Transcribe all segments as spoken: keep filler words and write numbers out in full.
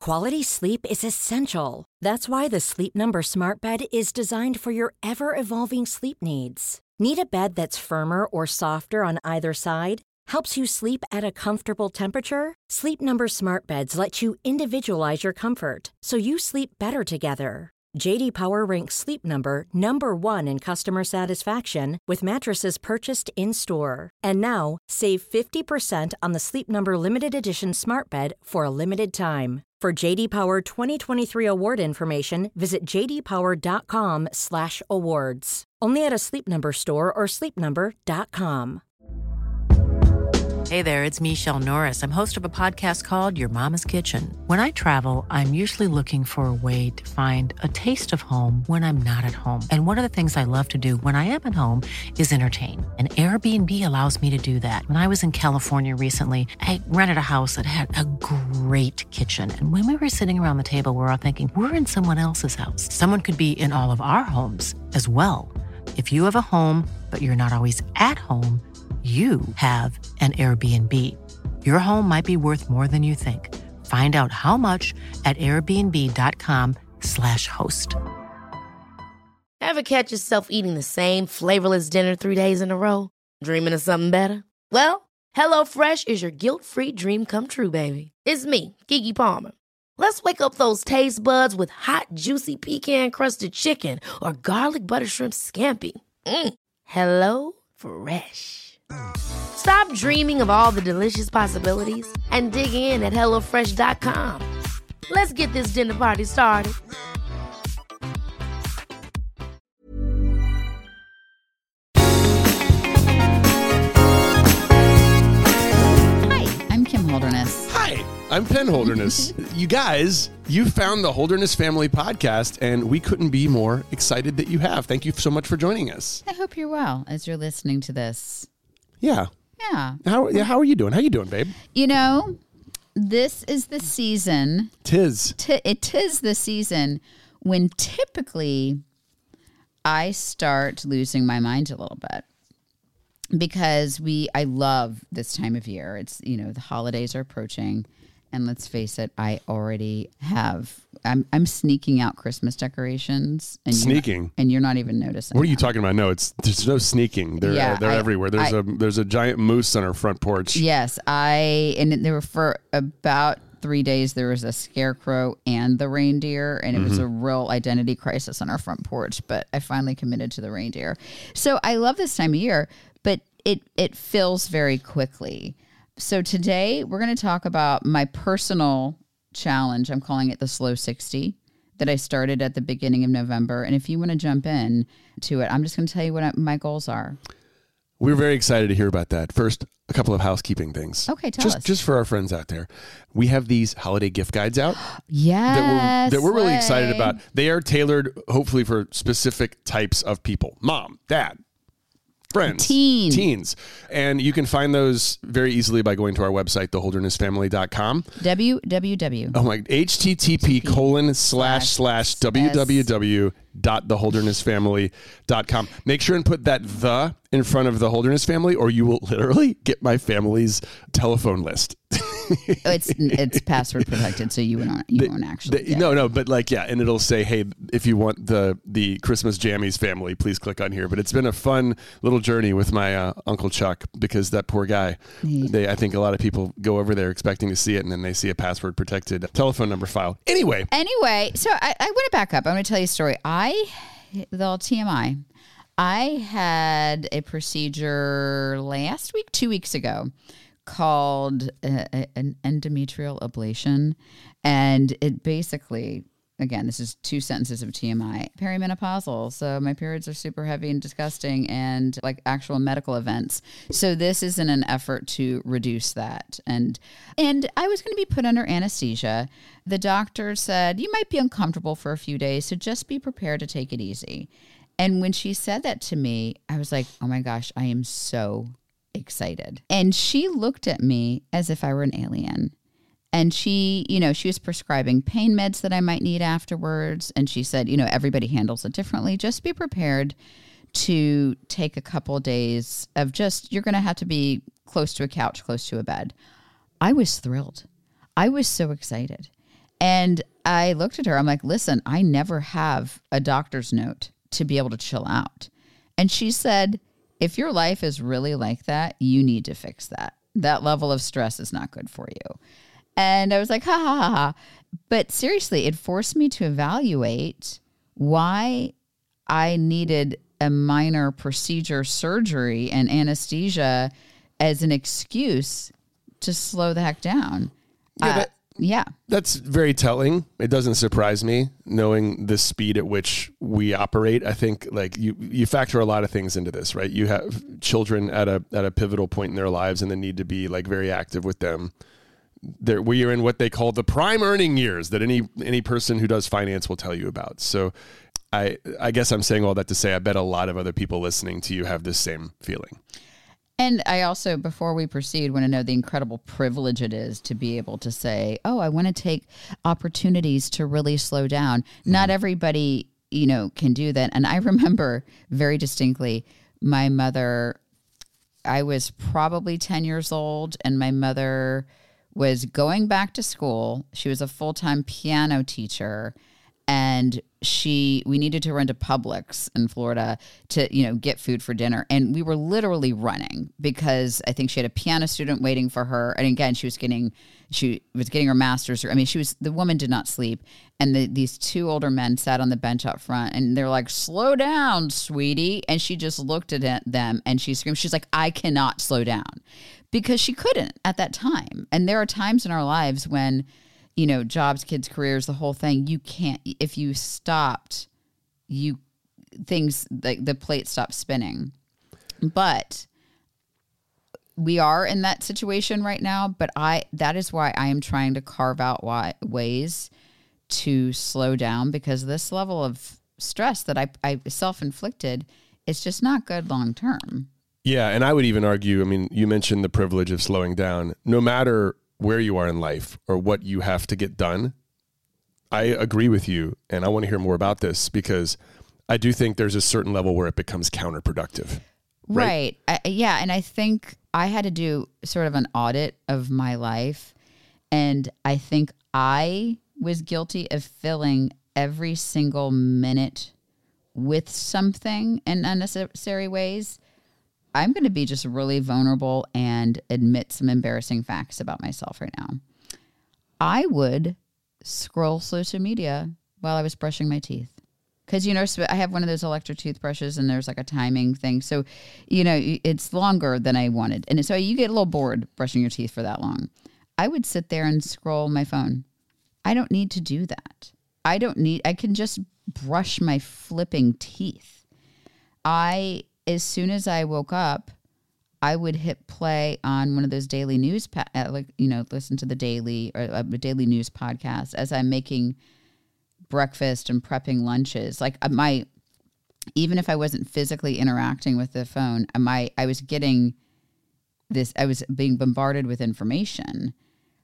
Quality sleep is essential. That's why the Sleep Number Smart Bed is designed for your ever-evolving sleep needs. Need a bed that's firmer or softer on either side? Helps you sleep at a comfortable temperature? Sleep Number Smart Beds let you individualize your comfort, so you sleep better together. J D Power ranks Sleep Number number one in customer satisfaction with mattresses purchased in-store. And now, save fifty percent on the Sleep Number Limited Edition Smart Bed for a limited time. For J D Power twenty twenty-three award information, visit j d power dot com slash awards. Only at a Sleep Number store or sleep number dot com. Hey there, it's Michelle Norris. I'm host of a podcast called Your Mama's Kitchen. When I travel, I'm usually looking for a way to find a taste of home when I'm not at home. And one of the things I love to do when I am at home is entertain. And Airbnb allows me to do that. When I was in California recently, I rented a house that had a great kitchen. And when we were sitting around the table, we were all thinking, we're in someone else's house. Someone could be in all of our homes as well. If you have a home, but you're not always at home, you have an Airbnb. Your home might be worth more than you think. Find out how much at airbnb.com slash host. Ever catch yourself eating the same flavorless dinner three days in a row? Dreaming of something better? Well, HelloFresh is your guilt-free dream come true, baby. It's me, Keke Palmer. Let's wake up those taste buds with hot, juicy pecan-crusted chicken or garlic butter shrimp scampi. Mm. Hello Fresh. Stop dreaming of all the delicious possibilities and dig in at hello fresh dot com. Let's get this dinner party started. Hi, I'm Kim Holderness. Hi, I'm Penn Holderness. You guys, you found the Holderness Family Podcast, and we couldn't be more excited that you have. Thank you so much for joining us. I hope you're well as you're listening to this. Yeah. Yeah. How yeah, how are you doing? How you doing, babe? You know, this is the season. Tis. T- it is the season when typically I start losing my mind a little bit. Because we, I love this time of year. It's, you know, the holidays are approaching, and let's face it, I already have. I'm, I'm sneaking out Christmas decorations, and Sneaking? you're not, and you're not even noticing. What are you them. talking about? No, it's there's no sneaking. They're Yeah, uh, they're I- everywhere. There's I- a there's a giant moose on our front porch. Yes, I and there were for about three days. There was a scarecrow and the reindeer, and it Mm-hmm. was a real identity crisis on our front porch. But I finally committed to the reindeer. So I love this time of year, but it it fills very quickly. So today we're going to talk about my personal challenge. I'm calling it the Slow sixty that I started at the beginning of November. And if you want to jump in to it, I'm just going to tell you what I, my goals are. We're very excited to hear about that. First, a couple of housekeeping things. Okay, tell just, us. Just for our friends out there, we have these holiday gift guides out Yes. that we're, that we're really Slay. excited about. They are tailored, hopefully, for specific types of people. Mom, dad, friends, Teen. teens. And you can find those very easily by going to our website, the holderness family dot com. W W W. Oh my, H T T P colon slash slash W W W dot the holderness family dot com. Make sure and put that the in front of the Holderness family, or you will literally get my family's telephone list. it's it's password protected, so you won't you They- won't actually. they- get no, it. no, but like, yeah, and it'll say, hey, if you want the the Christmas Jammies family, please click on here. But it's been a fun little journey with my uh, Uncle Chuck, because that poor guy, He- they I think a lot of people go over there expecting to see it, and then they see a password protected telephone number file. Anyway, Anyway, so I, I want to back up. I want to tell you a story. I the T M I. I had a procedure last week, two weeks ago, called uh, an endometrial ablation, and it basically, again, this is two sentences of T M I, perimenopausal. So my periods are super heavy and disgusting, and like actual medical events. So this is in an effort to reduce that. And and I was going to be put under anesthesia. The doctor said, you might be uncomfortable for a few days, so just be prepared to take it easy. And when she said that to me, I was like, oh my gosh, I am so excited. And she looked at me as if I were an alien. And she, you know, she was prescribing pain meds that I might need afterwards. And she said, you know, everybody handles it differently. Just be prepared to take a couple of days of just, you're going to have to be close to a couch, close to a bed. I was thrilled. I was so excited. And I looked at her. I'm like, listen, I never have a doctor's note to be able to chill out. And she said, if your life is really like that, you need to fix that. That level of stress is not good for you. And I was like, ha, ha, ha, ha. But seriously, it forced me to evaluate why I needed a minor procedure, surgery, and anesthesia as an excuse to slow the heck down. Yeah, uh, that, yeah. That's very telling. It doesn't surprise me knowing the speed at which we operate. I think like you, you factor a lot of things into this, right? You have children at a, at a pivotal point in their lives and the need to be like very active with them. There, we are in what they call the prime earning years that any any person who does finance will tell you about. So I I guess I'm saying all that to say I bet a lot of other people listening to you have this same feeling. And I also, before we proceed, want to know the incredible privilege it is to be able to say, oh, I want to take opportunities to really slow down. Mm-hmm. Not everybody, you know, can do that. And I remember very distinctly my mother, I was probably ten years old, and my mother was going back to school. She was a full-time piano teacher, and she we needed to run to Publix in Florida to, you know, get food for dinner. And we were literally running because I think she had a piano student waiting for her. And again, she was getting she was getting her master's. I mean, she was the woman did not sleep. And the, these two older men sat on the bench up front, and they're like, "Slow down, sweetie." And she just looked at them and she screamed. She's like, "I cannot slow down." Because she couldn't at that time. And there are times in our lives when, you know, jobs, kids, careers, the whole thing, you can't, if you stopped, you, things, like the plate stops spinning. But we are in that situation right now, but I, that is why I am trying to carve out why, ways to slow down, because this level of stress that I, I self-inflicted is just not good long-term. Yeah, and I would even argue, I mean, you mentioned the privilege of slowing down. No matter where you are in life or what you have to get done, I agree with you, and I want to hear more about this because I do think there's a certain level where it becomes counterproductive. Right. right. I, yeah, and I think I had to do sort of an audit of my life, and I think I was guilty of filling every single minute with something in unnecessary ways. I'm going to be just really vulnerable and admit some embarrassing facts about myself right now. I would scroll social media while I was brushing my teeth. Because, you know, I have one of those electric toothbrushes and there's like a timing thing. So, you know, it's longer than I wanted. And so you get a little bored brushing your teeth for that long. I would sit there and scroll my phone. I don't need to do that. I don't need, I can just brush my flipping teeth. I... As soon as I woke up, I would hit play on one of those daily news, pa- like, you know, listen to the daily or a daily news podcast as I'm making breakfast and prepping lunches. Like my, even if I wasn't physically interacting with the phone, my I was getting this. I was being bombarded with information.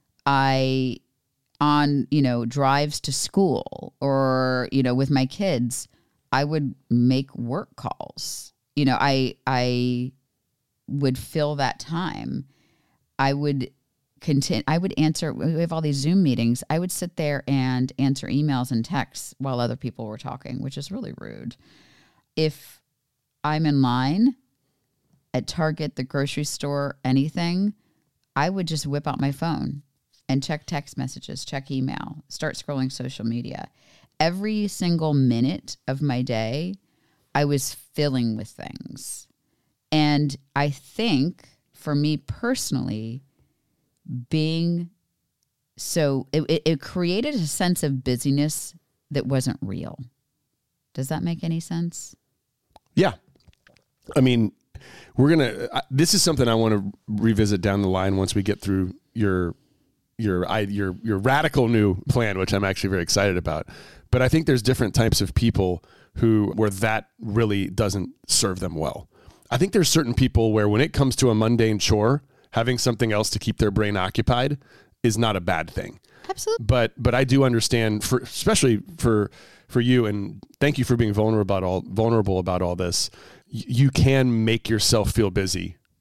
I on you know drives to school or you know with my kids, I would make work calls. You know, I I would fill that time. I would continue. I would answer. We have all these Zoom meetings. I would sit there and answer emails and texts while other people were talking, which is really rude. If I'm in line at Target, the grocery store, anything, I would just whip out my phone and check text messages, check email, start scrolling social media. Every single minute of my day, I was filling with things. And I think for me personally, being so, it, it, it created a sense of busyness that wasn't real. Does that make any sense? Yeah. I mean, we're going to, this is something I want to revisit down the line once we get through your, your, your, your radical new plan, which I'm actually very excited about. But I think there's different types of people who, where that really doesn't serve them well. I think there's certain people where when it comes to a mundane chore, having something else to keep their brain occupied is not a bad thing. Absolutely. But but I do understand, for especially for for you, and thank you for being vulnerable about all vulnerable about all this. You can make yourself feel busy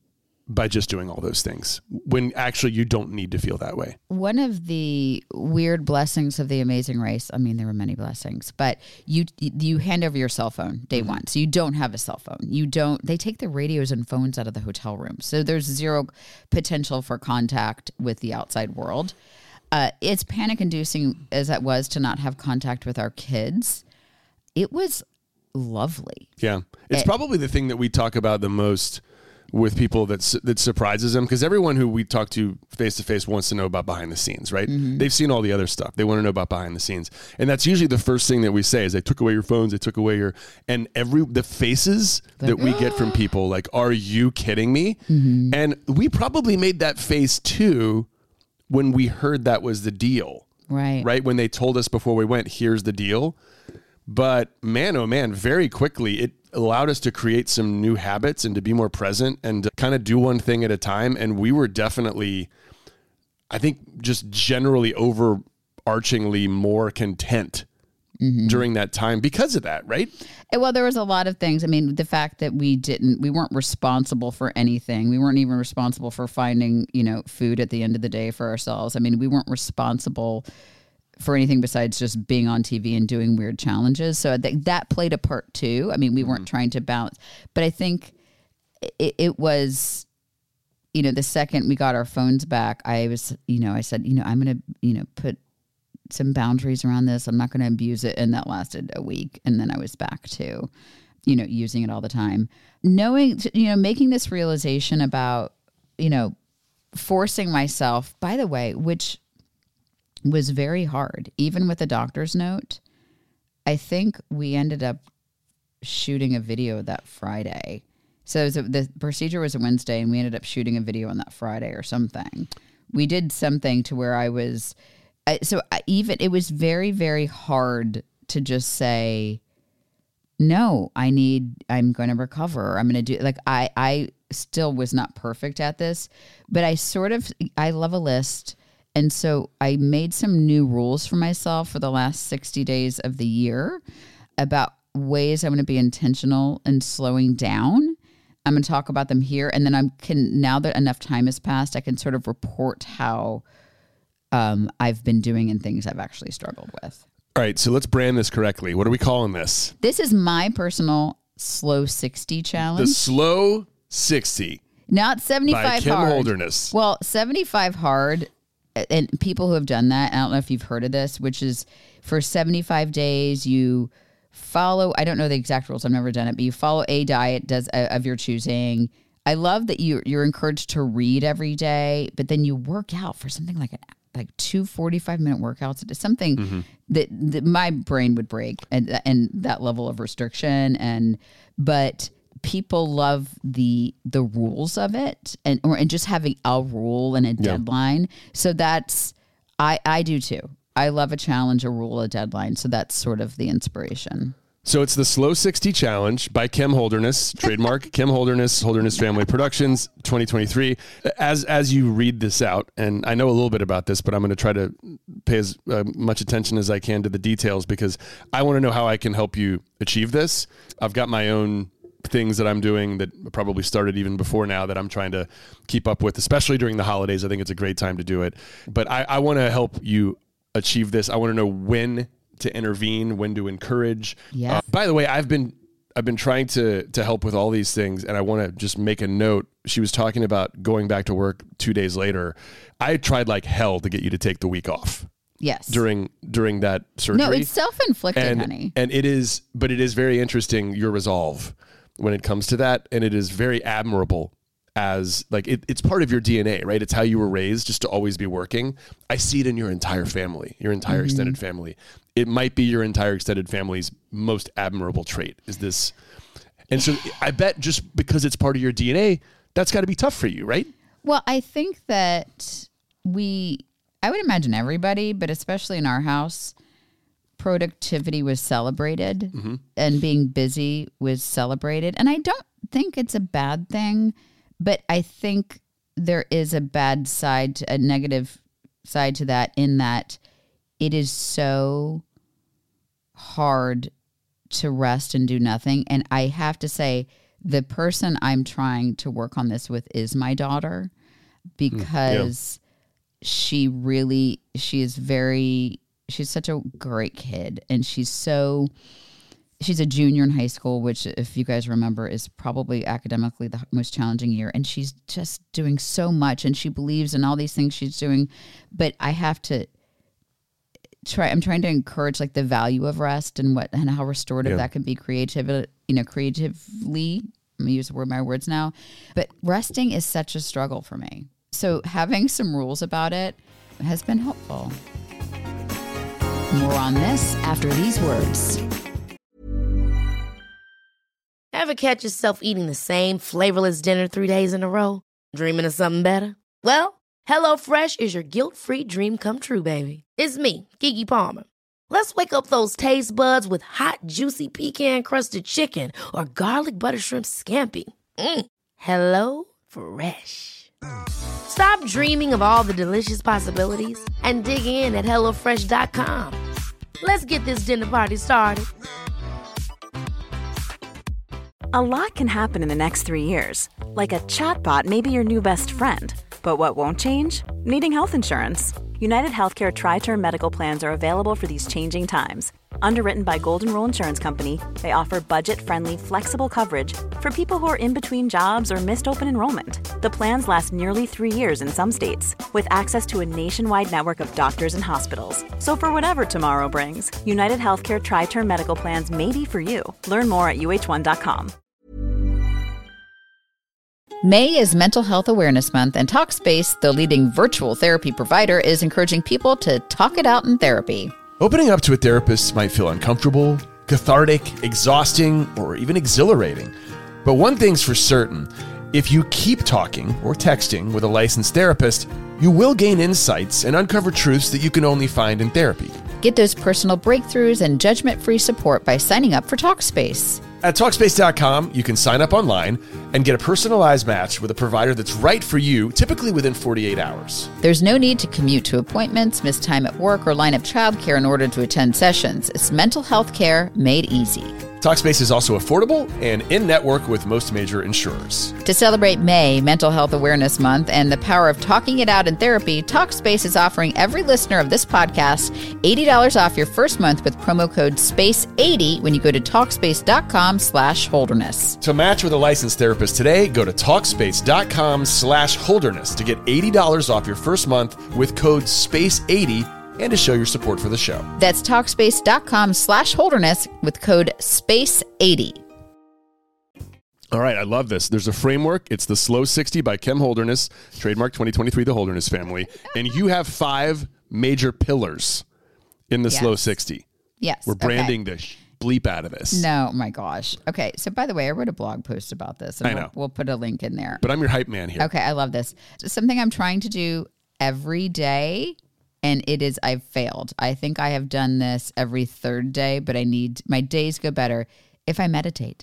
by just doing all those things when actually you don't need to feel that way. One of the weird blessings of the Amazing Race, I mean, there were many blessings, but you you hand over your cell phone day mm-hmm. one. So you don't have a cell phone. You don't, they take the radios and phones out of the hotel room. So there's zero potential for contact with the outside world. Uh, it's panic inducing as it was to not have contact with our kids. It was lovely. Yeah. It's it, probably the thing that we talk about the most with people that that surprises them, because everyone who we talk to face to face wants to know about behind the scenes, right? Mm-hmm. They've seen all the other stuff. They want to know about behind the scenes, and that's usually the first thing that we say is they took away your phones, they took away your, and every the faces like, that we get from people like, "Are you kidding me?" Mm-hmm. And we probably made that face too when we heard that was the deal, right? Right when they told us before we went, "Here's the deal." But man, oh man, very quickly it allowed us to create some new habits and to be more present and kind of do one thing at a time. And we were definitely, I think, just generally overarchingly more content mm-hmm. during that time because of that, right? Well, there was a lot of things. I mean, the fact that we didn't, we weren't responsible for anything. We weren't even responsible for finding, you know, food at the end of the day for ourselves. I mean, we weren't responsible for anything besides just being on T V and doing weird challenges. So I think that played a part too. I mean, we weren't mm-hmm. trying to bounce, but I think it, it was, you know, the second we got our phones back, I was, you know, I said, you know, I'm going to, you know, put some boundaries around this. I'm not going to abuse it. And that lasted a week. And then I was back to, you know, using it all the time. Knowing, you know, making this realization about, you know, forcing myself, by the way, which was very hard, even with the doctor's note. I think we ended up shooting a video that Friday. So it was a, the procedure was a Wednesday, and we ended up shooting a video on that Friday or something. We did something to where I was, I, so I even, it was very, very hard to just say, no, I need, I'm going to recover. I'm going to do, like, I, I still was not perfect at this, but I sort of, I love a list. And so I made some new rules for myself for the last sixty days of the year about ways I'm going to be intentional in slowing down. I'm going to talk about them here. And then I can, now that enough time has passed, I can sort of report how um, I've been doing and things I've actually struggled with. All right. So let's brand this correctly. What are we calling this? This is my personal slow sixty challenge. The slow sixty. Not seventy-five by Kim hard. Holderness. Well, seventy-five hard. And people who have done that, I don't know if you've heard of this, which is for seventy-five days, you follow, I don't know the exact rules, I've never done it, but you follow a diet does uh, of your choosing. I love that you, you're encouraged to read every day, but then you work out for something like an, like two forty-five minute workouts. It's something mm-hmm. that, that my brain would break and, and that level of restriction. And, but people love the the rules of it and or and just having a rule and a deadline. Yeah. So that's I I do too. I love a challenge, a rule, a deadline. So that's sort of the inspiration. So it's the Slow sixty Challenge by Kim Holderness, trademark Kim Holderness, Holderness Family Productions, twenty twenty-three. As as you read this out, and I know a little bit about this, but I'm going to try to pay as uh, much attention as I can to the details because I want to know how I can help you achieve this. I've got my own things that I'm doing that probably started even before now that I'm trying to keep up with, especially during the holidays. I think it's a great time to do it. But I, I want to help you achieve this. I want to know when to intervene, when to encourage. Yeah. Uh, by the way, I've been I've been trying to to help with all these things, and I want to just make a note. She was talking about going back to work two days later. I tried like hell to get you to take the week off. Yes. During during that surgery. No, it's self-inflicted, and, honey. And it is, but it is very interesting, your resolve when it comes to that. And it is very admirable as like, it, it's part of your D N A, right? It's how you were raised, just to always be working. I see it in your entire family, your entire mm-hmm. extended family. It might be your entire extended family's most admirable trait is this. And so I bet just because it's part of your D N A, that's got to be tough for you, right? Well, I think that we, I would imagine everybody, but especially in our house, productivity was celebrated mm-hmm. and being busy was celebrated. And I don't think it's a bad thing, but I think there is a bad side, to, a negative side to that, in that it is so hard to rest and do nothing. And I have to say, the person I'm trying to work on this with is my daughter, because yeah. she really, she is very, she's such a great kid, and she's so, she's a junior in high school, which, if you guys remember, is probably academically the most challenging year. And she's just doing so much, and she believes in all these things she's doing. But I have to try, I'm trying to encourage like the value of rest and what, and how restorative yeah. that can be creative, you know, creatively. I'm going to use the word, my words now. But resting is such a struggle for me. So having some rules about it has been helpful. More on this after these words. Ever catch yourself eating the same flavorless dinner three days in a row? Dreaming of something better? Well, HelloFresh is your guilt-free dream come true, baby. It's me, Keke Palmer. Let's wake up those taste buds with hot, juicy pecan-crusted chicken or garlic butter shrimp scampi. Mm. Hello Fresh. Stop dreaming of all the delicious possibilities and dig in at hello fresh dot com. Let's get this dinner party started. A lot can happen in the next three years. Like a chatbot may be your new best friend. But what won't change? Needing health insurance. United Healthcare Tri-Term Medical Plans are available for these changing times. Underwritten by Golden Rule Insurance Company, they offer budget-friendly, flexible coverage for people who are in between jobs or missed open enrollment. The plans last nearly three years in some states, with access to a nationwide network of doctors and hospitals. So for whatever tomorrow brings, United Healthcare Tri-Term Medical Plans may be for you. Learn more at U H one dot com. May is Mental Health Awareness Month, and Talkspace, the leading virtual therapy provider, is encouraging people to talk it out in therapy. Opening up to a therapist might feel uncomfortable, cathartic, exhausting, or even exhilarating. But one thing's for certain, if you keep talking or texting with a licensed therapist, you will gain insights and uncover truths that you can only find in therapy. Get those personal breakthroughs and judgment-free support by signing up for Talkspace. At Talkspace dot com, you can sign up online and get a personalized match with a provider that's right for you, typically within forty-eight hours. There's no need to commute to appointments, miss time at work, or line up childcare in order to attend sessions. It's mental health care made easy. Talkspace is also affordable and in-network with most major insurers. To celebrate May, Mental Health Awareness Month, and the power of talking it out in therapy, Talkspace is offering every listener of this podcast eighty dollars off your first month with promo code space eighty when you go to talkspace dot com slash holderness. To match with a licensed therapist today, go to talkspace dot com slash holderness to get eighty dollars off your first month with code space eighty and to show your support for the show. That's talkspace dot com slash holderness with code space eighty. All right, I love this. There's a framework. It's the Slow sixty by Kim Holderness, trademark twenty twenty-three, the Holderness family. And you have five major pillars in the yes. Slow sixty. Yes. We're branding okay. the bleep out of this. No, my gosh. Okay, so by the way, I wrote a blog post about this. And I know. We'll, we'll put a link in there. But I'm your hype man here. Okay, I love this. Something I'm trying to do every day, and it is, I've failed. I think I have done this every third day, but I need, my days go better if I meditate.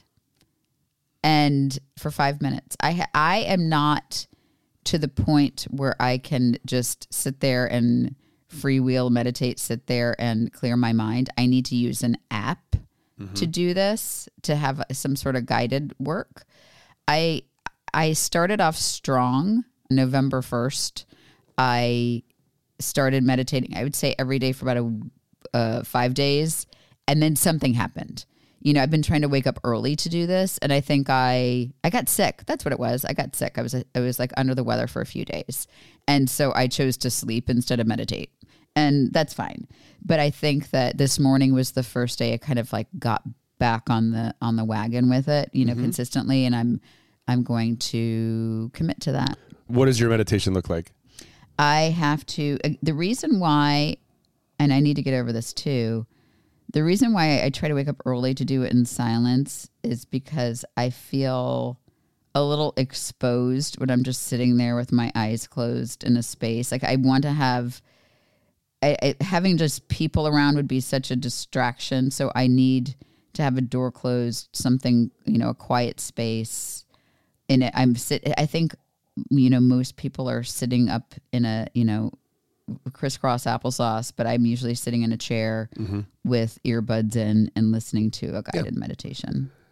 And for five minutes. I I am not to the point where I can just sit there and freewheel meditate, sit there and clear my mind. I need to use an app mm-hmm. to do this, to have some sort of guided work. I I started off strong November first. I started meditating, I would say every day for about a, uh, five days. And then something happened. You know, I've been trying to wake up early to do this. And I think I, I got sick. That's what it was. I got sick. I was, I was like under the weather for a few days. And so I chose to sleep instead of meditate. And that's fine. But I think that this morning was the first day I kind of like got back on the, on the wagon with it, you know, mm-hmm. consistently. And I'm, I'm going to commit to that. What does your meditation look like? I have to, uh, the reason why, and I need to get over this too, the reason why I try to wake up early to do it in silence is because I feel a little exposed when I'm just sitting there with my eyes closed in a space. Like I want to have, I, I, having just people around would be such a distraction. So I need to have a door closed, something, you know, a quiet space in it. I'm sit. I think, you know, most people are sitting up in a, you know, crisscross applesauce, but I'm usually sitting in a chair mm-hmm. with earbuds in and listening to a guided yeah. meditation.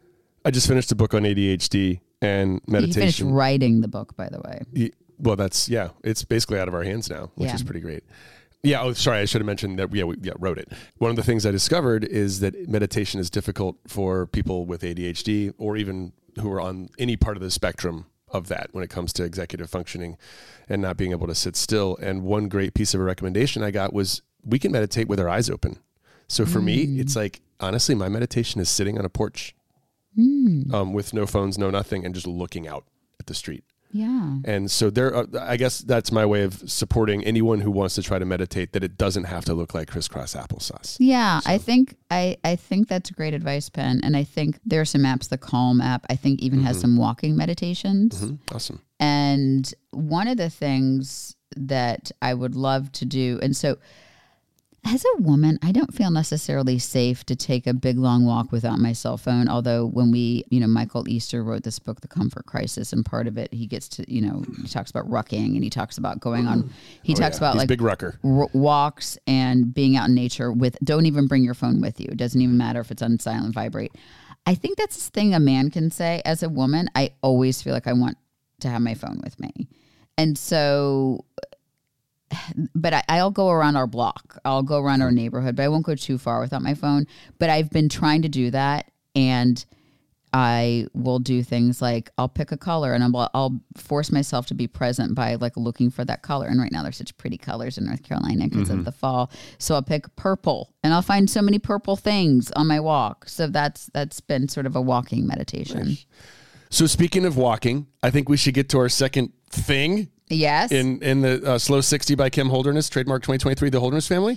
I just finished a book on A D H D and meditation. You finished writing the book, by the way. He, well, that's, yeah, it's basically out of our hands now, which yeah. is pretty great. Yeah. Oh, sorry. I should have mentioned that. Yeah, we yeah, wrote it. One of the things I discovered is that meditation is difficult for people with A D H D or even who are on any part of the spectrum of that when it comes to executive functioning and not being able to sit still. And one great piece of a recommendation I got was we can meditate with our eyes open. So for mm. me, it's like, honestly, my meditation is sitting on a porch mm. um, with no phones, no nothing, and just looking out at the street. Yeah. And so there, are, I guess that's my way of supporting anyone who wants to try to meditate, that it doesn't have to look like crisscross applesauce. Yeah. So. I think, I, I think that's great advice, Penn. And I think there are some apps, the Calm app, I think even mm-hmm. has some walking meditations. Mm-hmm. Awesome. And one of the things that I would love to do, and so as a woman, I don't feel necessarily safe to take a big, long walk without my cell phone. Although when we, you know, Michael Easter wrote this book, The Comfort Crisis, and part of it, he gets to, you know, he talks about rucking and he talks about going on, he oh, talks yeah. about He's like big rucker. R- walks and being out in nature with, don't even bring your phone with you. It doesn't even matter if it's on silent vibrate. I think that's this thing a man can say. As a woman, I always feel like I want to have my phone with me. And so... But I, I'll go around our block. I'll go around our neighborhood, but I won't go too far without my phone. But I've been trying to do that, and I will do things like I'll pick a color, and I'll, I'll force myself to be present by like looking for that color. And right now there's such pretty colors in North Carolina because mm-hmm. of the fall. So I'll pick purple, and I'll find so many purple things on my walk. So that's that's been sort of a walking meditation. Nice. So speaking of walking, I think we should get to our second thing. Yes. In in the uh, Slow sixty by Kim Holderness, trademark twenty twenty-three, the Holderness family.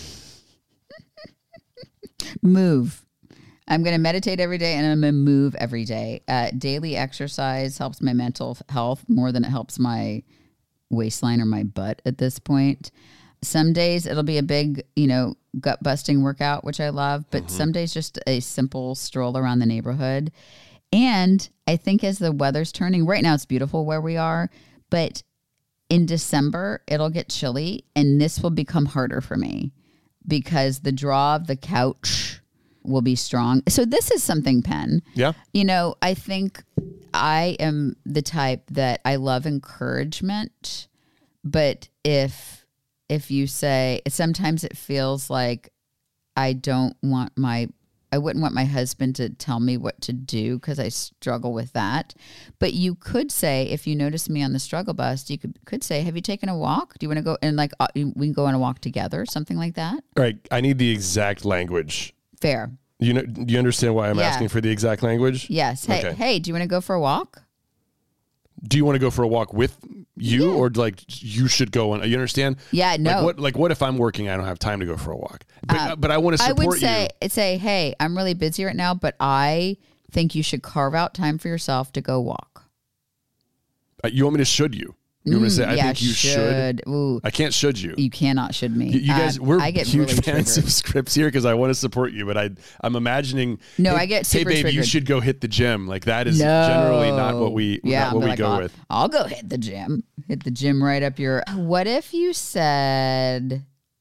Move. I'm going to meditate every day, and I'm going to move every day. Uh, daily exercise helps my mental health more than it helps my waistline or my butt at this point. Some days it'll be a big, you know, gut busting workout, which I love, but mm-hmm. some days just a simple stroll around the neighborhood. And I think as the weather's turning, right now it's beautiful where we are, but in December, it'll get chilly, and this will become harder for me because the draw of the couch will be strong. So this is something, Penn. Yeah. You know, I think I am the type that I love encouragement, but if if you say, sometimes it feels like I don't want my I wouldn't want my husband to tell me what to do because I struggle with that. But you could say, if you notice me on the struggle bus, you could could say, have you taken a walk? Do you want to go? And like, uh, we can go on a walk together, something like that. All right. I need the exact language. Fair. You know, do you understand why I'm yeah. asking for the exact language? Yes. Hey, okay. hey, do you want to go for a walk? Do you want to go for a walk with you yeah. or like you should go on? You understand? Yeah, no. Like what, like what if I'm working? I don't have time to go for a walk, but, uh, but I want to support you. I would say, you. say, hey, I'm really busy right now, but I think you should carve out time for yourself to go walk. Uh, you want me to should you? You want me to say, I yeah, think you should. should. Ooh. I can't should you. You cannot should me. You, you guys, um, we're I get huge really fans triggered. of scripts here because I want to support you, but I, I'm imagining. No, hey, I get super Hey, babe, triggered. you should go hit the gym. Like that is no. generally not what we, yeah, not what we like, go I'll, with. I'll go hit the gym. Hit the gym right up your. What if you said,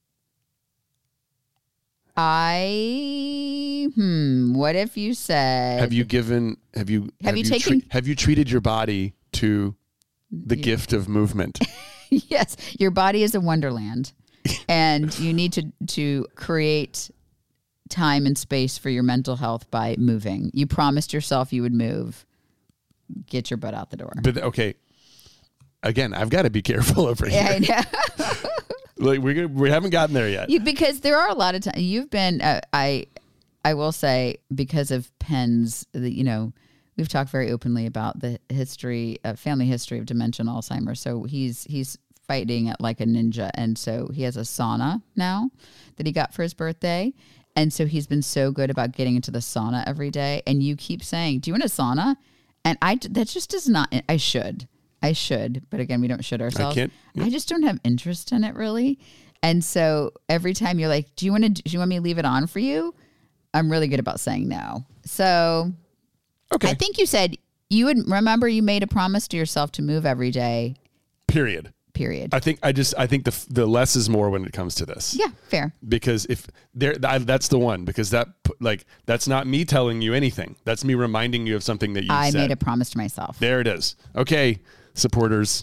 I, hmm, what if you said. Have you given, have you, have, have you, you taken. Tre- have you treated your body to the yeah. gift of movement? Yes, your body is a wonderland, and you need to to create time and space for your mental health by moving. You promised yourself you would move. Get your butt out the door. But okay, again, I've got to be careful over here. Yeah, I know. Like we we haven't gotten there yet. You, because there are a lot of times you've been. Uh, I I will say because of Penn's, you know. We've talked very openly about the history, uh, family history of dementia and Alzheimer's. So he's he's fighting it like a ninja, and so he has a sauna now that he got for his birthday, and so he's been so good about getting into the sauna every day. And you keep saying, "Do you want a sauna?" And I that just does not. I should, I should, but again, we don't should ourselves. I can't. Yeah. I just don't have interest in it really, and so every time you're like, "Do you want to? Do you want me to leave it on for you?" I'm really good about saying no. So. Okay. I think you said you would remember you made a promise to yourself to move every day. Period. period. I think I just I think the the less is more when it comes to this. Yeah, fair. Because if there, that's the one. Because that like that's not me telling you anything. That's me reminding you of something that you I said. made a promise to myself. There it is. Okay, supporters.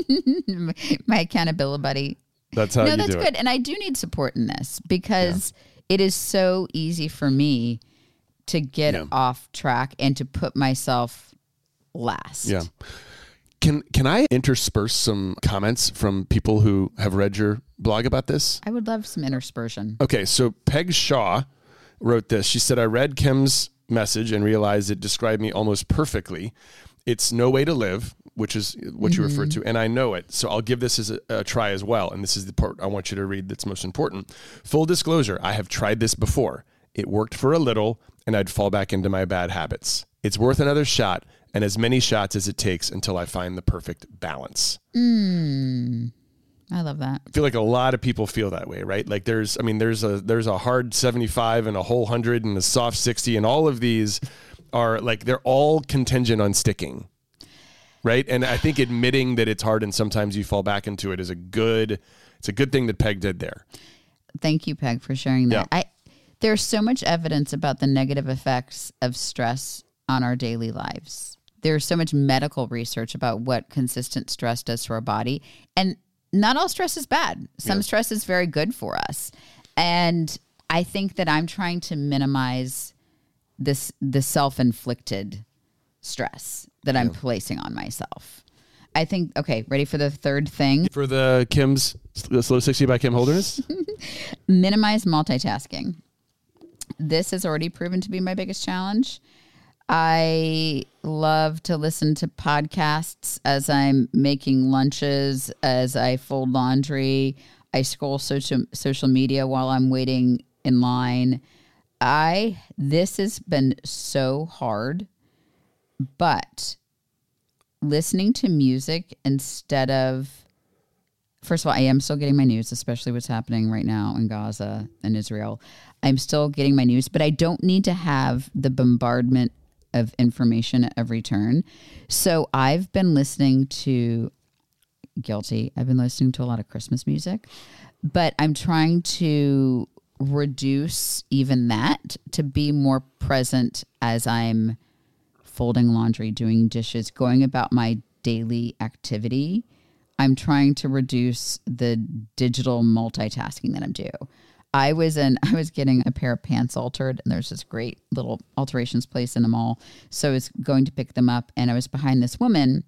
My accountability buddy. That's how no, you that's do good. it. And I do need support in this because yeah. it is so easy for me to get yeah. off track and to put myself last. Yeah. Can can I intersperse some comments from people who have read your blog about this? I would love some interspersion. Okay, so Peg Shaw wrote this. She said, I read Kim's message and realized it described me almost perfectly. It's no way to live, which is what mm-hmm. you referred to, and I know it. So I'll give this as a, a try as well. And this is the part I want you to read that's most important. Full disclosure, I have tried this before. It worked for a little, and I'd fall back into my bad habits. It's worth another shot, and as many shots as it takes until I find the perfect balance. Mm, I love that. I feel like a lot of people feel that way, right? Like there's, I mean, there's a there's a hard seventy-five and a whole hundred and a soft sixty, and all of these are like they're all contingent on sticking, right? And I think admitting that it's hard and sometimes you fall back into it is a good. It's a good thing that Peg did there. Thank you, Peg, for sharing that. Yeah. I there's so much evidence about the negative effects of stress on our daily lives. There's so much medical research about what consistent stress does to our body. And not all stress is bad. Some yeah. stress is very good for us. And I think that I'm trying to minimize this the self-inflicted stress that yeah. I'm placing on myself. I think, okay, ready for the third thing? For the Kim's the Slow sixty by Kim Holderness? Minimize multitasking. This has already proven to be my biggest challenge. I love to listen to podcasts as I'm making lunches, as I fold laundry. I scroll social social media while I'm waiting in line. I this has been so hard, but listening to music instead of, first of all, I am still getting my news, especially what's happening right now in Gaza and Israel. I'm still getting my news, but I don't need to have the bombardment of information at every turn. So I've been listening to, guilty, I've been listening to a lot of Christmas music, but I'm trying to reduce even that to be more present as I'm folding laundry, doing dishes, going about my daily activity. I'm trying to reduce the digital multitasking that I'm doing. I was in, I was getting a pair of pants altered, and there's this great little alterations place in the mall. So I was going to pick them up, and I was behind this woman,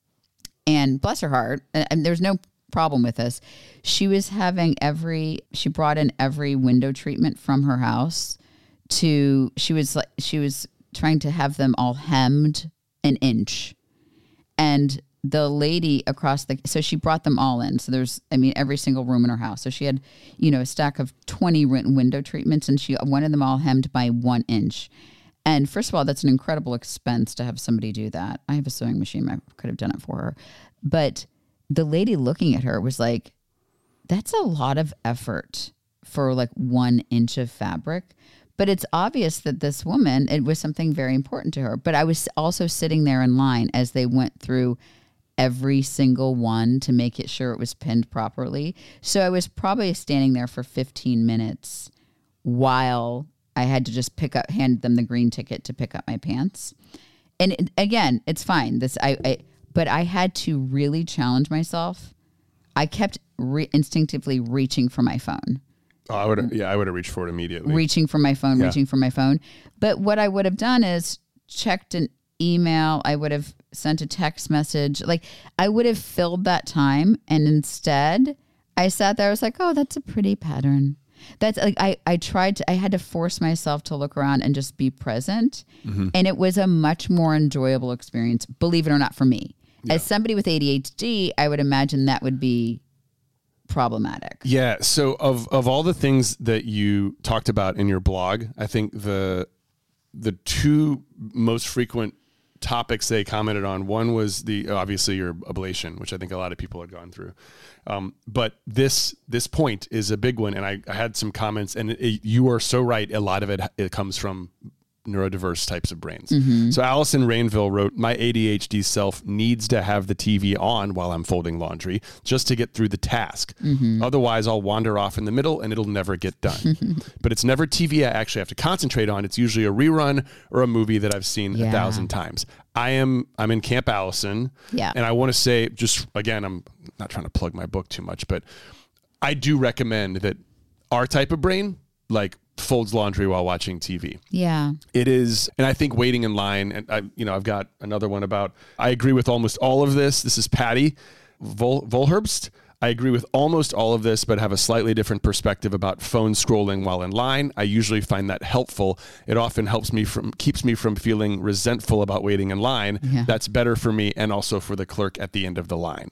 and bless her heart, and there's no problem with this. She was having every, she brought in every window treatment from her house to, she was like, she was trying to have them all hemmed an inch. And the lady across the, so she brought them all in. So there's, I mean, every single room in her house. So she had, you know, a stack of twenty window treatments, and she wanted them all hemmed by one inch. And first of all, that's an incredible expense to have somebody do that. I have a sewing machine. I could have done it for her. But the lady looking at her was like, that's a lot of effort for like one inch of fabric. But it's obvious that this woman, it was something very important to her. But I was also sitting there in line as they went through every single one to make it sure it was pinned properly. So I was probably standing there for fifteen minutes while I had to just pick up, hand them the green ticket to pick up my pants. And it, again, it's fine. This, I, I, but I had to really challenge myself. I kept re- instinctively reaching for my phone. Oh, I would, yeah, I would have reached for it immediately. Reaching for my phone, yeah. reaching for my phone. But what I would have done is checked an email. I would have sent a text message. Like I would have filled that time. And instead I sat there. I was like, oh, that's a pretty pattern. That's like, I, I tried to, I had to force myself to look around and just be present. Mm-hmm. And it was a much more enjoyable experience, believe it or not, for me. Yeah. As somebody with A D H D, I would imagine that would be problematic. Yeah. So of, of all the things that you talked about in your blog, I think the, the two most frequent topics they commented on, one was the, obviously your ablation, which I think a lot of people had gone through. Um, but this, this point is a big one. And I, I had some comments, and it, it, you are so right. A lot of it, it comes from neurodiverse types of brains. Mm-hmm. So Allison Rainville wrote, my A D H D self needs to have the T V on while I'm folding laundry just to get through the task. Mm-hmm. Otherwise, I'll wander off in the middle and it'll never get done. But it's never T V I actually have to concentrate on. It's usually a rerun or a movie that I've seen yeah. a thousand times. I am I'm in Camp Allison. Yeah. And I want to say, just again, I'm not trying to plug my book too much, but I do recommend that our type of brain, like, folds laundry while watching T V. Yeah. It is, and I think waiting in line, and I, you know, I've got another one about, I agree with almost all of this. This is Patty Vol- Volherbst. I agree with almost all of this, but have a slightly different perspective about phone scrolling while in line. I usually find that helpful. It often helps me from, keeps me from feeling resentful about waiting in line. Yeah. That's better for me and also for the clerk at the end of the line.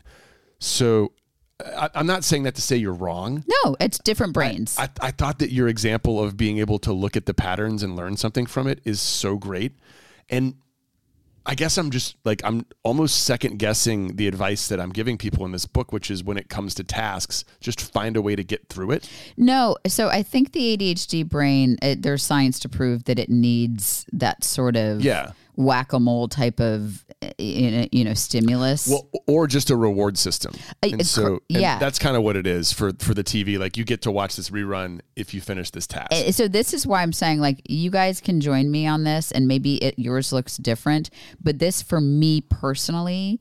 So I, I'm not saying that to say you're wrong. No, it's different brains. I, I, I thought that your example of being able to look at the patterns and learn something from it is so great. And I guess I'm just like, I'm almost second guessing the advice that I'm giving people in this book, which is when it comes to tasks, just find a way to get through it. No. So I think the A D H D brain, it, there's science to prove that it needs that sort of yeah. whack-a-mole type of, you know, stimulus. Well, or just a reward system. And uh, so and yeah. that's kind of what it is for, for the T V. Like, you get to watch this rerun if you finish this task. So this is why I'm saying, like, you guys can join me on this, and maybe it, yours looks different. But this, for me personally,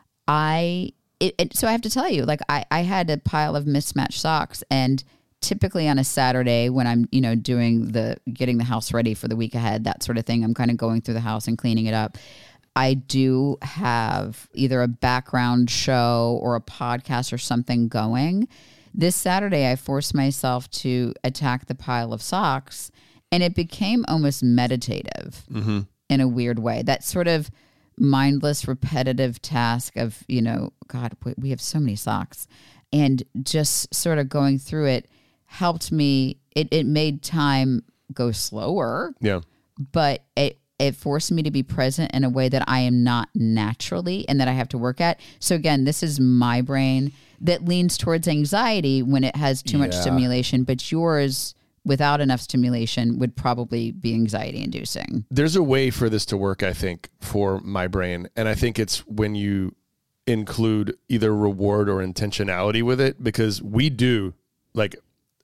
I, it, it, so I have to tell you, like, I, I had a pile of mismatched socks, and typically on a Saturday when I'm, you know, doing the, getting the house ready for the week ahead, that sort of thing, I'm kind of going through the house and cleaning it up. I do have either a background show or a podcast or something going. This Saturday, I forced myself to attack the pile of socks, and it became almost meditative mm-hmm. in a weird way. That sort of mindless, repetitive task of, you know, God, we have so many socks. And just sort of going through it helped me. It, it made time go slower. Yeah. But it It forced me to be present in a way that I am not naturally and that I have to work at. So again, this is my brain that leans towards anxiety when it has too much yeah. stimulation, but yours without enough stimulation would probably be anxiety inducing. There's a way for this to work, I think, for my brain. And I think it's when you include either reward or intentionality with it, because we do, like,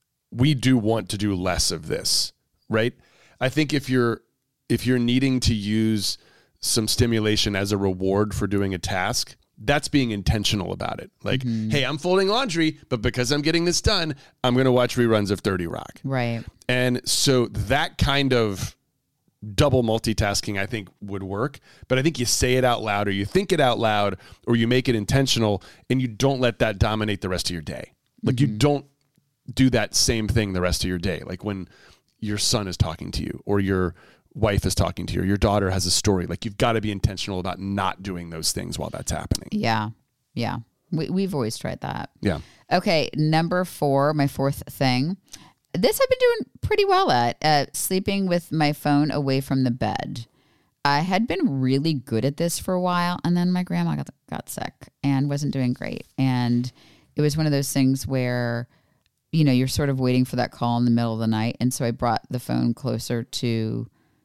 we do want to do less of this, right? I think if you're, if you're needing to use some stimulation as a reward for doing a task, that's being intentional about it. Like, mm-hmm. hey, I'm folding laundry, but because I'm getting this done, I'm going to watch reruns of thirty Rock. Right. And so that kind of double multitasking, I think, would work. But I think you say it out loud, or you think it out loud, or you make it intentional, and you don't let that dominate the rest of your day. Like, mm-hmm. you don't do that same thing the rest of your day. Like when your son is talking to you, or your wife is talking to you, or your daughter has a story, like, you've got to be intentional about not doing those things while that's happening. Yeah. Yeah. We, we've always tried that. Yeah. Okay. Number four, my fourth thing. This I've been doing pretty well at, uh, sleeping with my phone away from the bed. I had been really good at this for a while, and then my grandma got, got sick and wasn't doing great. And it was one of those things where, you know, you're sort of waiting for that call in the middle of the night. And so I brought the phone closer to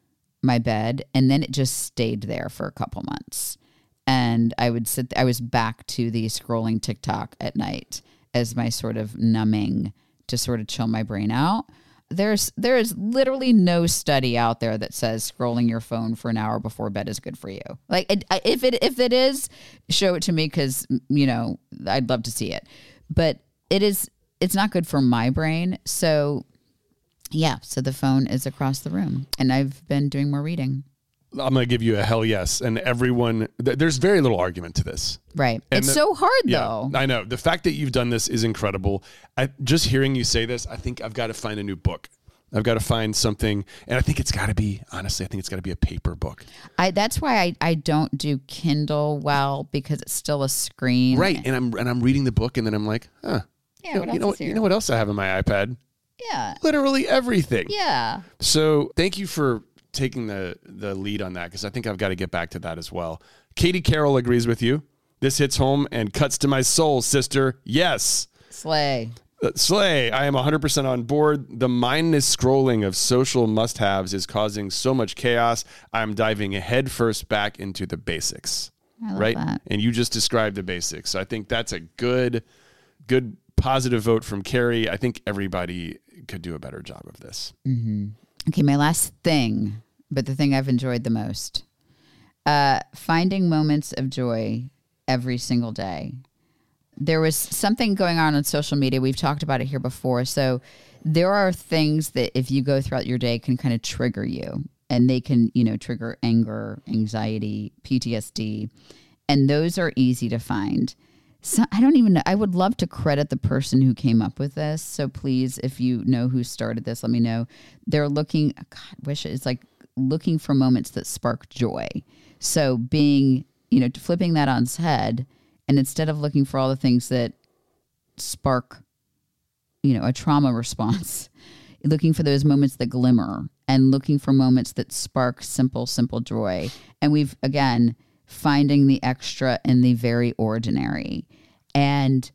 my bed, and then it just stayed there for a couple months. And I would sit, I was back to the scrolling TikTok at night as my sort of numbing to sort of chill my brain out. There's, there is literally no study out there that says scrolling your phone for an hour before bed is good for you. Like, it, if it, if it is, show it to me, because, you know, I'd love to see it, but it is, it's not good for my brain. So yeah, so the phone is across the room, and I've been doing more reading. I'm going to give you a hell yes. And everyone, th- there's very little argument to this. Right. And it's the, so hard, yeah, though. I know. The fact that you've done this is incredible. I, just hearing you say this, I think I've got to find a new book. I've got to find something. And I think it's got to be, honestly, I think it's got to be a paper book. I That's why I, I don't do Kindle well, because it's still a screen. Right. And I'm and I'm reading the book, and then I'm like, huh. Yeah, you what know, else you know, is here? You know what else I have on my iPad? Yeah. Literally everything. Yeah. So thank you for taking the, the lead on that, because I think I've got to get back to that as well. Katie Carroll agrees with you. This hits home and cuts to my soul, sister. Yes. Slay. Uh, Slay, I am one hundred percent on board. The mindless scrolling of social must-haves is causing so much chaos. I'm diving headfirst back into the basics. I love right? that. And you just described the basics. So I think that's a good, good positive vote from Carrie. I think everybody could do a better job of this. Mm-hmm. Okay, my last thing, but the thing I've enjoyed the most, uh, finding moments of joy every single day. There was something going on on social media. We've talked about it here before. So there are things that if you go throughout your day can kind of trigger you, and they can, you know, trigger anger, anxiety, P T S D, and those are easy to find. So I don't even know. I would love to credit the person who came up with this. So please, if you know who started this, let me know. They're looking, God, wish it, it's like looking for moments that spark joy. So being, you know, flipping that on its head, and instead of looking for all the things that spark, you know, a trauma response, looking for those moments that glimmer and looking for moments that spark simple, simple joy. And we've, again, finding the extra in the very ordinary. And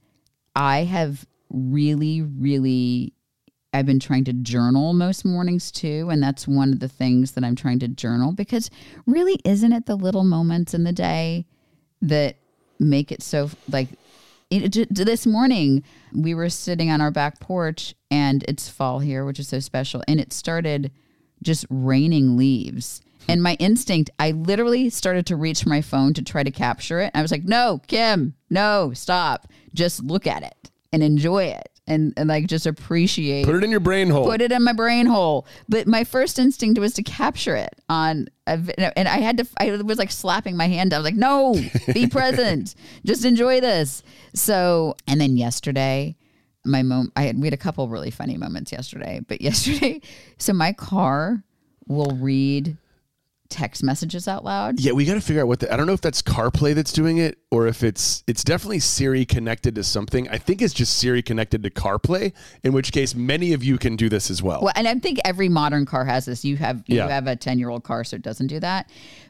I have really, really, I've been trying to journal most mornings too. And that's one of the things that I'm trying to journal, because really, isn't it the little moments in the day that make it so, like, it, this morning we were sitting on our back porch, and it's fall here, which is so special. And it started just raining leaves. And my instinct, I literally started to reach for my phone to try to capture it. I was like, no, Kim, no, stop. Just look at it and enjoy it. And, and like just appreciate. Put it in your brain hole. Put it in my brain hole. But my first instinct was to capture it on, a, and I had to, I was like slapping my hand. I was like, no, be present. Just enjoy this. So, and then yesterday, my mom, I had, we had a couple really funny moments yesterday, but yesterday, so my car will read text messages out loud. Yeah, we got to figure out what the, I don't know if that's CarPlay that's doing it, or if it's it's definitely Siri connected to something. I think it's just Siri connected to CarPlay, in which case many of you can do this as well. Well, and I think every modern car has this. You have you Yeah. have a ten-year-old car, so it doesn't do that.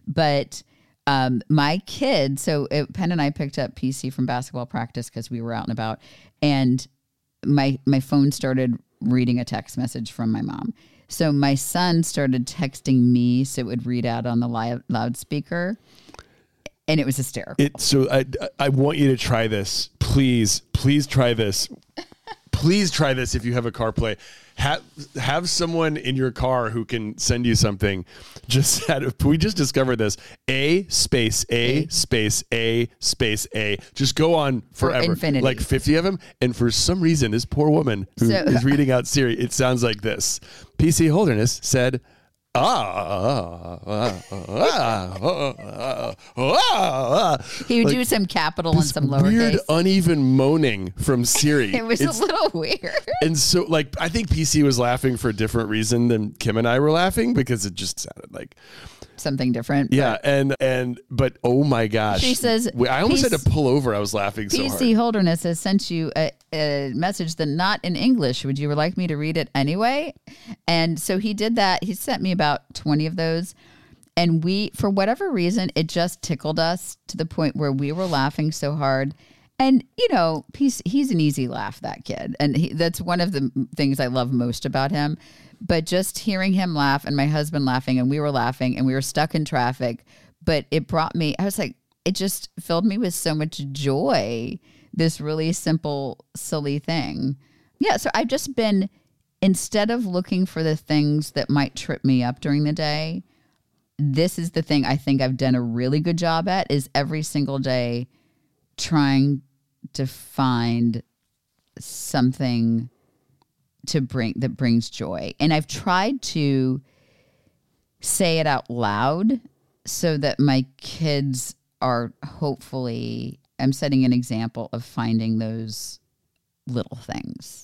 But um, my kid, so it, Penn and I picked up P C from basketball practice because we were out and about, and my my phone started reading a text message from my mom. So my son started texting me so it would read out on the li- loudspeaker, and it was hysterical. It, so I, I want you to try this. Please, please try this. Please try this if you have a CarPlay. Have have someone in your car who can send you something. Just had, we just discovered this. A space A space A space A. Just go on forever. For infinity. Like fifty of them. And for some reason, this poor woman who So- is reading out Siri, it sounds like this. P C Holderness said, ah, ah, ah, ah, ah, ah. He would Like, do some capital and this some weird, lowercase. uneven moaning from Siri. It was It's- a little weird. and so, like, I think P C was laughing for a different reason than Kim and I were laughing, because it just sounded like, Something different. yeah. but And, and, but oh my gosh. She says, We- I almost P C had to pull over. I was laughing so P hard. C Holderness has sent you a, a message that not in English. Would you like me to read it anyway? And so he did that. He sent me about twenty of those. And we, for whatever reason, it just tickled us to the point where we were laughing so hard. And, you know, he's, he's an easy laugh, that kid. And he, that's one of the things I love most about him. But just hearing him laugh and my husband laughing and we were laughing and we were stuck in traffic. But it brought me, I was like, it just filled me with so much joy, this really simple, silly thing. Yeah, so I've just been, instead of looking for the things that might trip me up during the day, this is the thing I think I've done a really good job at, is every single day trying to find something to bring that brings joy. And I've tried to say it out loud so that my kids are hopefully, I'm setting an example of finding those little things.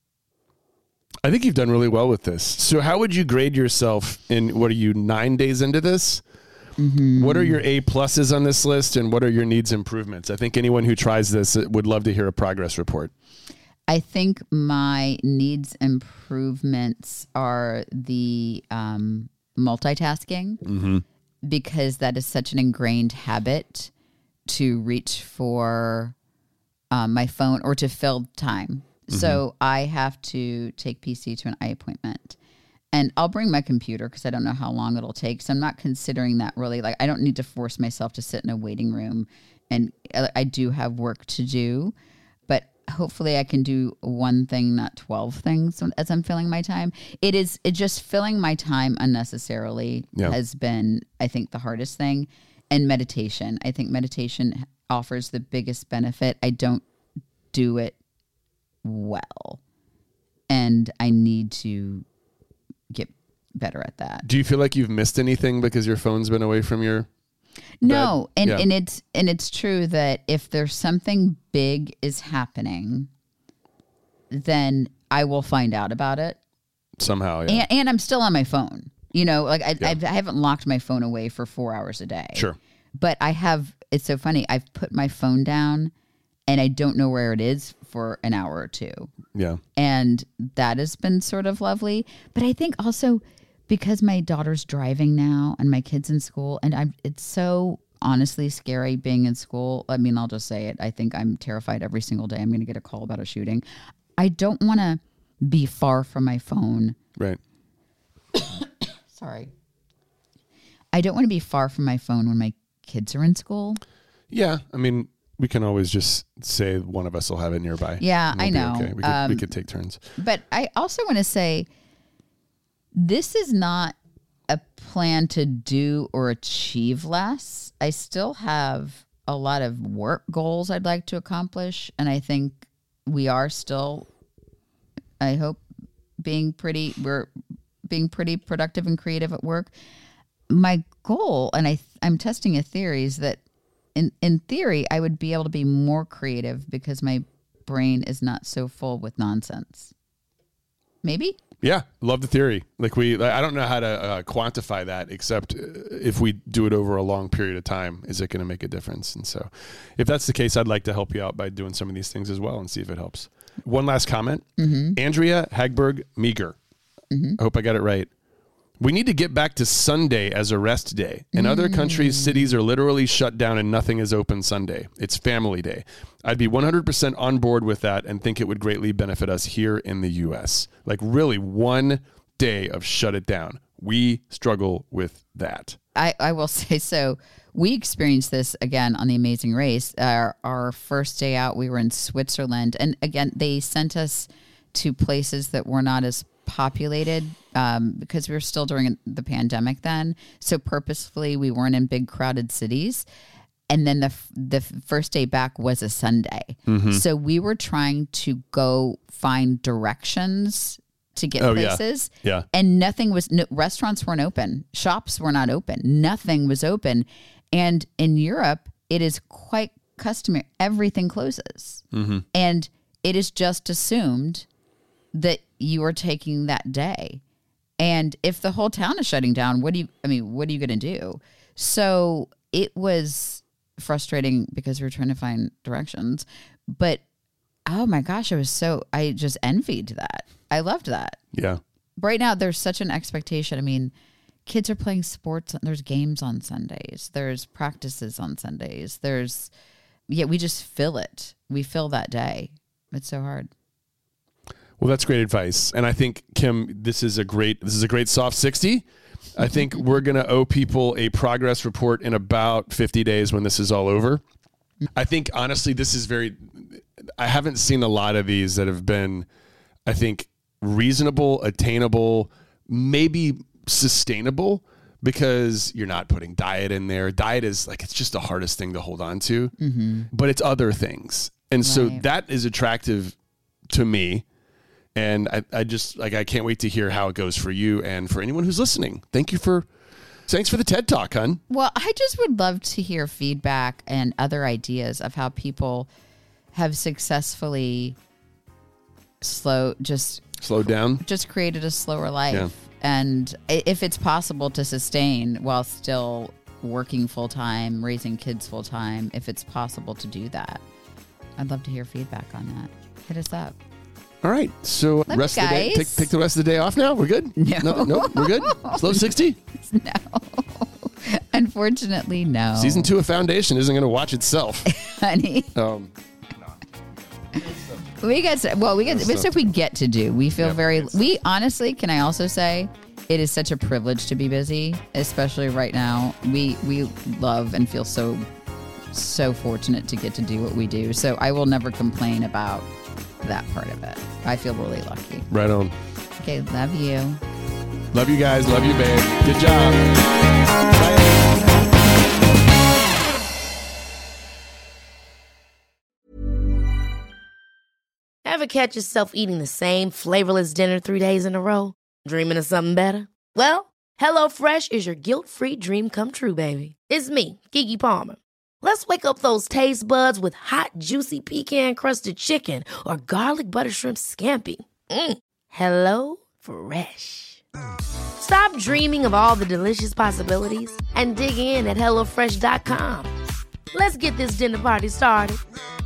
I think you've done really well with this. So how would you grade yourself in, what are you, nine days into this? Mm-hmm. What are your A pluses on this list, and what are your needs improvements? I think anyone who tries this would love to hear a progress report. I think my needs improvements are the um, multitasking, Mm-hmm. because that is such an ingrained habit to reach for um, my phone or to fill time. Mm-hmm. So I have to take P C to an eye appointment. And I'll bring my computer because I don't know how long it'll take. So I'm not considering that really. Like, I don't need to force myself to sit in a waiting room. And I do have work to do. But hopefully I can do one thing, not twelve things as I'm filling my time. It is it just filling my time unnecessarily yeah. has been, I think, the hardest thing. And meditation. I think meditation offers the biggest benefit. I don't do it well. And I need to get better at that. Do you feel like you've missed anything because your phone's been away from your No, bed? and, yeah. and it's and it's true that if there's something big is happening, then I will find out about it. Somehow, yeah. And, and I'm still on my phone. You know, like I, yeah. I've, I haven't locked my phone away for four hours a day. Sure. But I have, it's so funny, I've put my phone down and I don't know where it is for an hour or two. Yeah. And that has been sort of lovely. But I think also because my daughter's driving now and my kid's in school, and I'm, it's so honestly scary being in school. I mean, I'll just say it. I think I'm terrified every single day I'm going to get a call about a shooting. I don't want to be far from my phone. Right. Sorry. I don't want to be far from my phone when my kids are in school. Yeah. I mean, we can always just say one of us will have it nearby. Yeah, we'll I know. Okay. We, could, um, we could take turns. But I also want to say this is not a plan to do or achieve less. I still have a lot of work goals I'd like to accomplish. And I think we are still, I hope, being pretty, we're being pretty productive and creative at work. My goal, and I, I'm testing a theory, is that in, in theory, I would be able to be more creative because my brain is not so full with nonsense. Maybe? Yeah, love the theory. Like we, I don't know how to uh, quantify that, except if we do it over a long period of time, is it going to make a difference? And so, if that's the case, I'd like to help you out by doing some of these things as well and see if it helps. One last comment, mm-hmm. Andrea Hagberg Meager. Mm-hmm. I hope I got it right. We need to get back to Sunday as a rest day. In mm. other countries, cities are literally shut down and nothing is open Sunday. It's family day. I'd be one hundred percent on board with that and think it would greatly benefit us here in the U S. Like really one day of shut it down. We struggle with that. I, I will say so. We experienced this again on The Amazing Race. Our, our first day out, we were in Switzerland. And again, they sent us to places that were not as populated um, because we were still during the pandemic then. So purposefully, we weren't in big crowded cities. And then the the first day back was a Sunday. Mm-hmm. So we were trying to go find directions to get oh, places. Yeah. yeah. And nothing was, no, restaurants weren't open. Shops were not open. Nothing was open. And in Europe, it is quite customary. Everything closes. Mm-hmm. And it is just assumed that you are taking that day. And if the whole town is shutting down, what do you, I mean, what are you going to do? So it was frustrating because we were trying to find directions, but oh my gosh, I was so, I just envied that. I loved that. Yeah. Right now, there's such an expectation. I mean, kids are playing sports. There's games on Sundays. There's practices on Sundays. There's, yeah, we just fill it. We fill that day. It's so hard. Well, that's great advice. And I think, Kim, this is a great, this is a great soft sixty. I think we're going to owe people a progress report in about fifty days when this is all over. I think, honestly, this is very, I haven't seen a lot of these that have been, I think, reasonable, attainable, maybe sustainable, because you're not putting diet in there. Diet is like, it's just the hardest thing to hold on to, mm-hmm. but it's other things. And right. so that is attractive to me. And I, I just like, I can't wait to hear how it goes for you and for anyone who's listening. Thank you for, thanks for the TED Talk, hon. Well, I just would love to hear feedback and other ideas of how people have successfully slow, just slowed down, just created a slower life. Yeah. And if it's possible to sustain while still working full time, raising kids full time, if it's possible to do that, I'd love to hear feedback on that. Hit us up. All right. So Love rest of the day. guys. Take, take the rest of the day off now. We're good? No. No, no we're good? Slow sixty? No. Unfortunately, no. Season two of Foundation isn't going to watch itself. Honey. Um, We get well. We get it's stuff we get to do. We feel Yep. very. We honestly, can I also say, it is such a privilege to be busy, especially right now. We we love and feel so so fortunate to get to do what we do. So I will never complain about that part of it. I feel really lucky. Right on. Okay, love you. Love you guys. Love you, babe. Good job. Bye. Ever catch yourself eating the same flavorless dinner three days in a row? Dreaming of something better? Well, HelloFresh is your guilt-free dream come true, baby. It's me, Keke Palmer. Let's wake up those taste buds with hot, juicy pecan-crusted chicken or garlic butter shrimp scampi. Mm. Hello Fresh. Stop dreaming of all the delicious possibilities and dig in at hello fresh dot com. Let's get this dinner party started.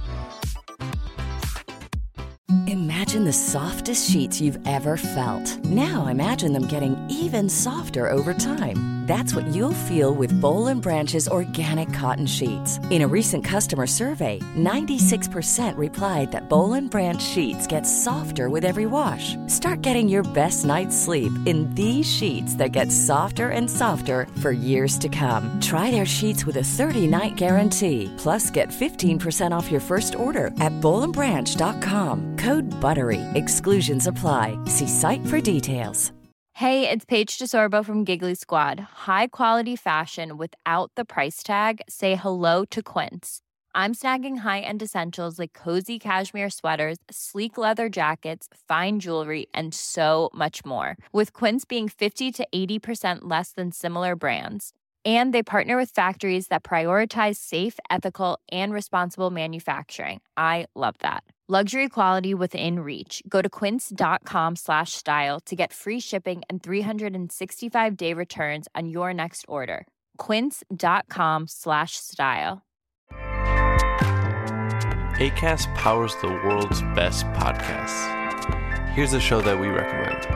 Imagine the softest sheets you've ever felt. Now imagine them getting even softer over time. That's what you'll feel with Boll and Branch's organic cotton sheets. In a recent customer survey, ninety-six percent replied that Boll and Branch sheets get softer with every wash. Start getting your best night's sleep in these sheets that get softer and softer for years to come. Try their sheets with a thirty-night guarantee. Plus, get fifteen percent off your first order at boll and branch dot com. Code BUTTERY. Exclusions apply. See site for details. Hey, it's Paige DeSorbo from Giggly Squad. High quality fashion without the price tag. Say hello to Quince. I'm snagging high-end essentials like cozy cashmere sweaters, sleek leather jackets, fine jewelry, and so much more. With Quince being fifty to eighty percent less than similar brands. And they partner with factories that prioritize safe, ethical, and responsible manufacturing. I love that. Luxury quality within reach. Go to quince.com slash style to get free shipping and three sixty-five day returns on your next order. Quince.com slash style. Acast powers the world's best podcasts. Here's a show that we recommend.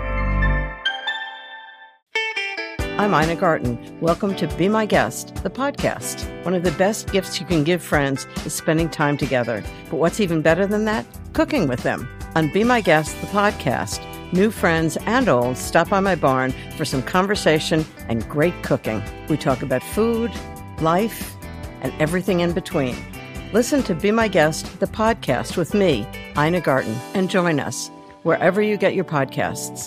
I'm Ina Garten. Welcome to Be My Guest, the podcast. One of the best gifts you can give friends is spending time together. But what's even better than that? Cooking with them. On Be My Guest, the podcast, new friends and old stop by my barn for some conversation and great cooking. We talk about food, life, and everything in between. Listen to Be My Guest, the podcast with me, Ina Garten, and join us wherever you get your podcasts.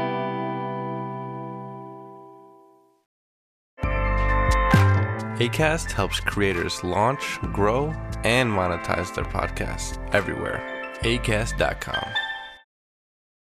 Acast helps creators launch, grow, and monetize their podcasts everywhere. acast dot com.